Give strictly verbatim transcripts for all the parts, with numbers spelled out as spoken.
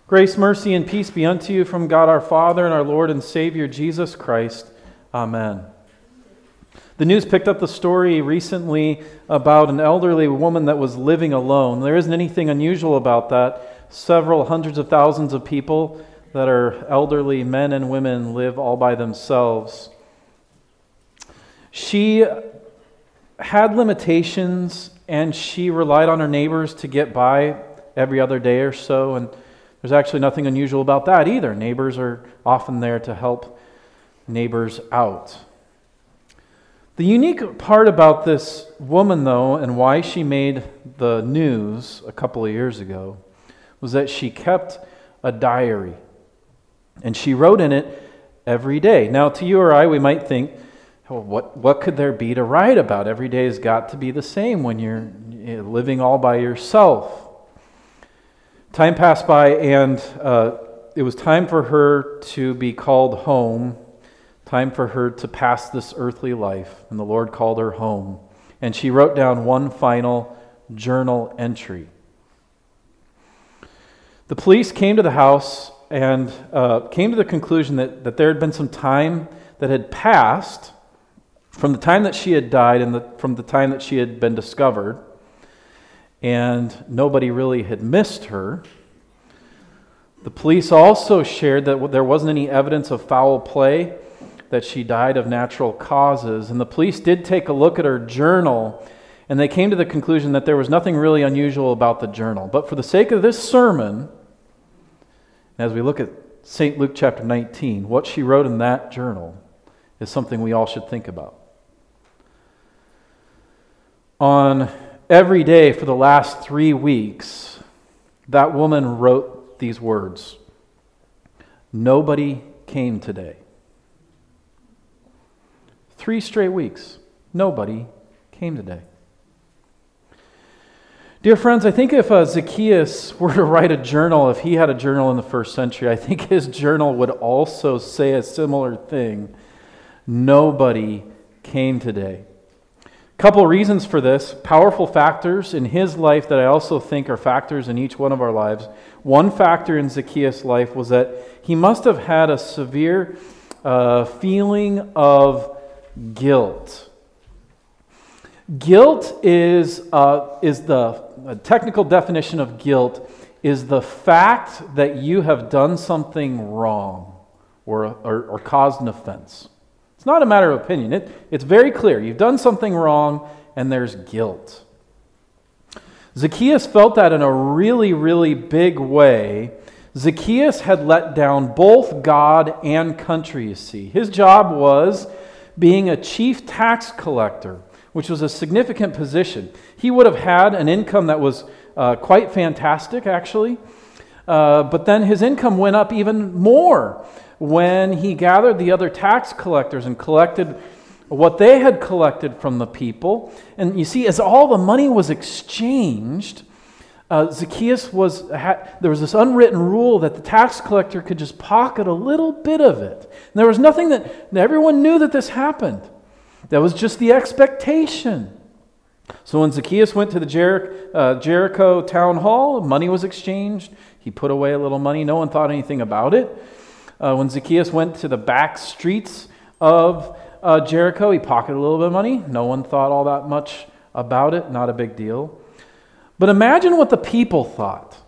Grace, mercy, and peace be unto you from God our Father and our Lord and Savior Jesus Christ. Amen. The news picked up the story recently about an elderly woman that was living alone. There isn't anything unusual about that. Several hundreds of thousands of people that are elderly men and women live all by themselves. She had limitations and she relied on her neighbors to get by every other day or so, and there's actually nothing unusual about that either. Neighbors are often there to help neighbors out. The unique part about this woman, though, and why she made the news a couple of years ago, was that she kept a diary. And she wrote in it every day. Now, to you or I, we might think, well, what, what could there be to write about? Every day has got to be the same when you're living all by yourself. Time passed by, and uh, it was time for her to be called home, time for her to pass this earthly life, and the Lord called her home. And she wrote down one final journal entry. The police came to the house and uh, came to the conclusion that, that there had been some time that had passed from the time that she had died and the, from the time that she had been discovered, and nobody really had missed her. The police also shared that there wasn't any evidence of foul play, that she died of natural causes. And the police did take a look at her journal, and they came to the conclusion that there was nothing really unusual about the journal. But for the sake of this sermon, as we look at Saint Luke chapter nineteen, what she wrote in that journal is something we all should think about. On every day for the last three weeks, that woman wrote these words: "Nobody came today." Three straight weeks, nobody came today. Dear friends, I think if uh, Zacchaeus were to write a journal, if he had a journal in the first century, I think his journal would also say a similar thing. Nobody came today. Couple reasons for this, powerful factors in his life that I also think are factors in each one of our lives. One factor in Zacchaeus' life was that he must have had a severe uh, feeling of guilt. Guilt is uh, is the a technical definition of guilt is the fact that you have done something wrong or or, or caused an offense. It's not a matter of opinion. It, it's very clear. You've done something wrong, and there's guilt. Zacchaeus felt that in a really, really big way. Zacchaeus had let down both God and country, you see. His job was being a chief tax collector, which was a significant position. He would have had an income that was uh, quite fantastic, actually. Uh, but then his income went up even more when he gathered the other tax collectors and collected what they had collected from the people. And you see, as all the money was exchanged, uh, Zacchaeus was, had, there was this unwritten rule that the tax collector could just pocket a little bit of it. And there was nothing that, everyone knew that this happened. That was just the expectation. So when Zacchaeus went to the Jer- uh, Jericho town hall, money was exchanged. He put away a little money. No one thought anything about it. Uh, when Zacchaeus went to the back streets of uh, Jericho, he pocketed a little bit of money. No one thought all that much about it. Not a big deal. But imagine what the people thought.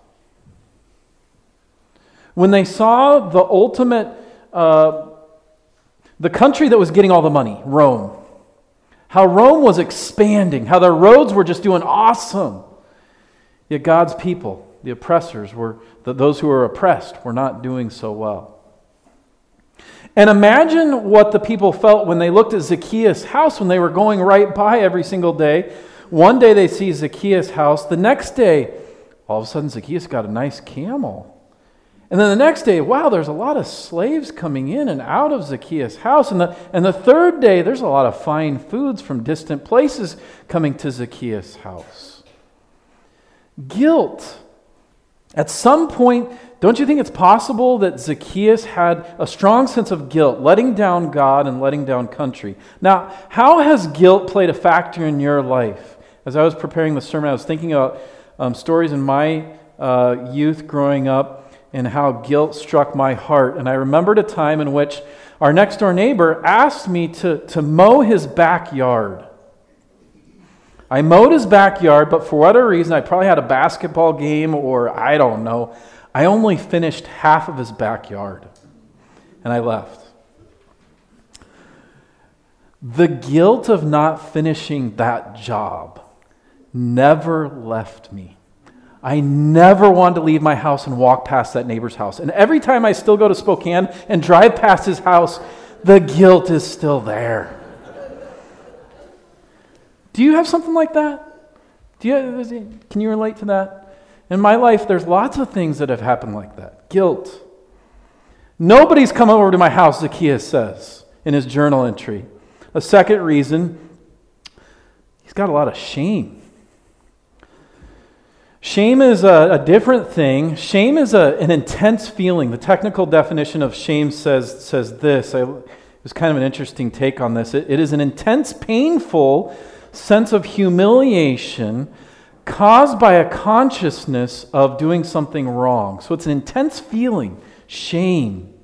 When they saw the ultimate, uh, the country that was getting all the money, Rome, how Rome was expanding, how their roads were just doing awesome. Yet God's people, the oppressors, were those who were oppressed, were not doing so well. And imagine what the people felt when they looked at Zacchaeus' house when they were going right by every single day. One day they see Zacchaeus' house. The next day, all of a sudden Zacchaeus got a nice camel. And then the next day, wow, there's a lot of slaves coming in and out of Zacchaeus' house. And the, and the third day, there's a lot of fine foods from distant places coming to Zacchaeus' house. Guilt. At some point, don't you think it's possible that Zacchaeus had a strong sense of guilt, letting down God and letting down country? Now, how has guilt played a factor in your life? As I was preparing the sermon, I was thinking about um, stories in my uh, youth growing up. and how guilt struck my heart. And I remembered a time in which our next door neighbor asked me to, to mow his backyard. I mowed his backyard, but for whatever reason, I probably had a basketball game or I don't know. I only finished half of his backyard, and I left. The guilt of not finishing that job never left me. I never wanted to leave my house and walk past that neighbor's house. And every time I still go to Spokane and drive past his house, the guilt is still there. Do you have something like that? Do you, can you relate to that? In my life, there's lots of things that have happened like that. Guilt. Nobody's come over to my house, Zacchaeus says in his journal entry. A second reason, he's got a lot of shame. Shame is a, a different thing. Shame is a, an intense feeling. The technical definition of shame says, says this. I, it was kind of an interesting take on this. It, it is an intense, painful sense of humiliation caused by a consciousness of doing something wrong. So it's an intense feeling, shame.